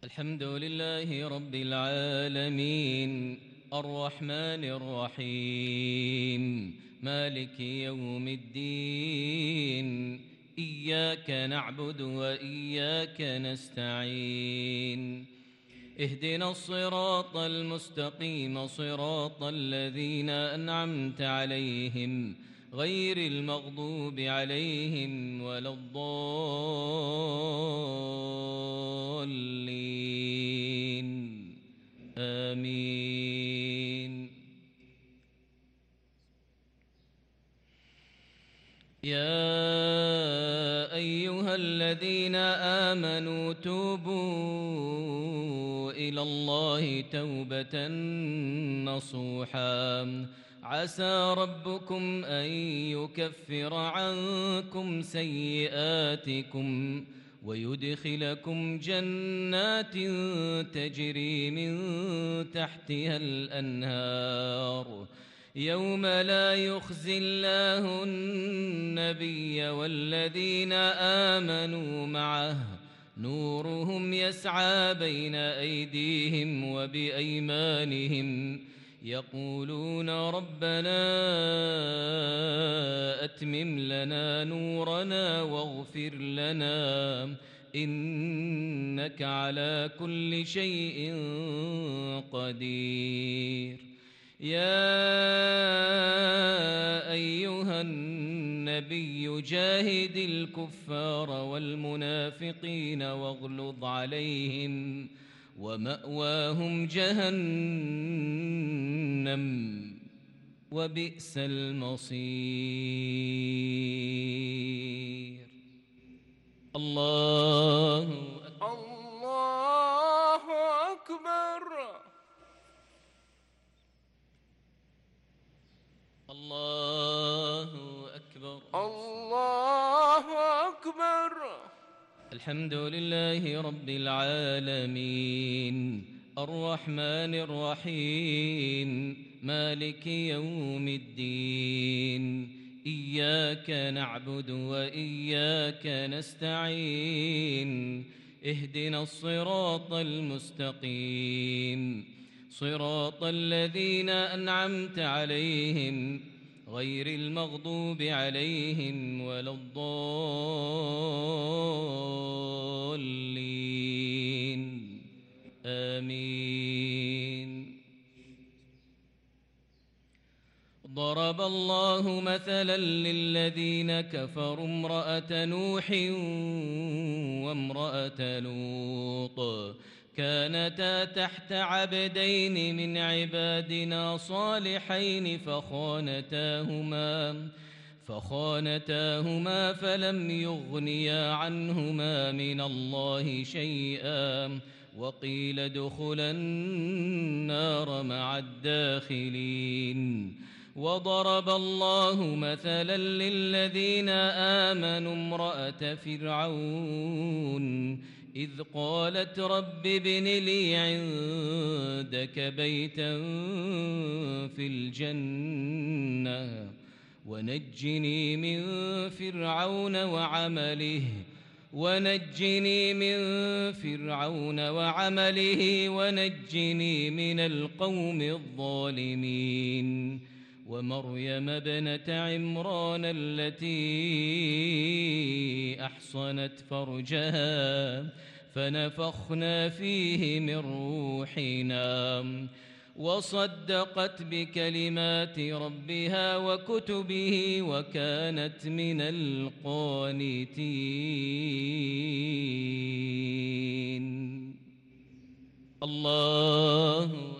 الحمد لله رب العالمين الرحمن الرحيم مالك يوم الدين إياك نعبد وإياك نستعين اهدنا الصراط المستقيم صراط الذين أنعمت عليهم غير المغضوب عليهم ولا الضالين آمين. يا أيها الذين آمنوا توبوا إلى الله توبة نصوحا عسى ربكم أن يكفر عنكم سيئاتكم ويدخلكم جنات تجري من تحتها الأنهار يوم لا يخزي الله النبي والذين آمنوا معه نورهم يسعى بين أيديهم وبأيمانهم يقولون ربنا أتمم لنا نورنا واغفر لنا إنك على كل شيء قدير. يا أيها النبي جاهد الكفار والمنافقين واغلظ عليهم ومأواهم جهنم وبئس المصير. الله أكبر. الله أكبر. الله أكبر. الحمد لله رب العالمين الرحمن الرحيم مالك يوم الدين إياك نعبد وإياك نستعين اهدنا الصراط المستقيم صراط الذين أنعمت عليهم غير المغضوب عليهم ولا الضالين آمين. ضرب الله مثلا للذين كفروا امرأة نوح وامرأة لوط كانتا تحت عبدين من عبادنا صالحين فخانتاهما فلم يغنيا عنهما من الله شيئا وقيل ادخلا النار مع الداخلين. وضرب الله مثلا للذين آمنوا امرأة فرعون إذ قالت رب ابن لي عندك بيتا في الجنة ونجني من فرعون وعمله ونجني من القوم الظالمين. ومريم ابنة عمران التي أحصنت فرجها فنفخنا فيه من روحنا وصدقت بكلمات ربها وكتبه وكانت من القانتين. الله